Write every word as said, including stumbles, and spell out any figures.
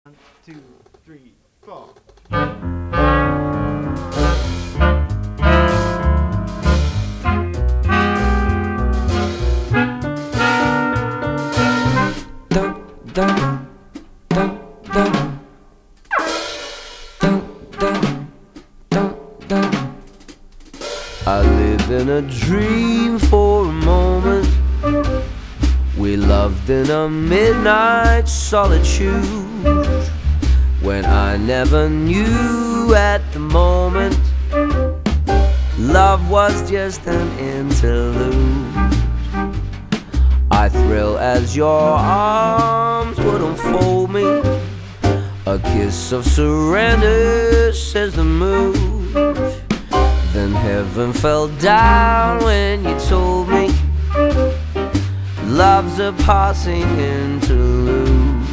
One, two, three, four. Dun, dun, dun, dun. Dun, dun, dun, dun. I lived in a dream for a moment. We loved in a midnight solitude, when I never knew at the moment love was just an interlude. I thrill as your arms would unfold me, a kiss of surrender, says the mood. Then heaven fell down when you told me love's a passing interlude.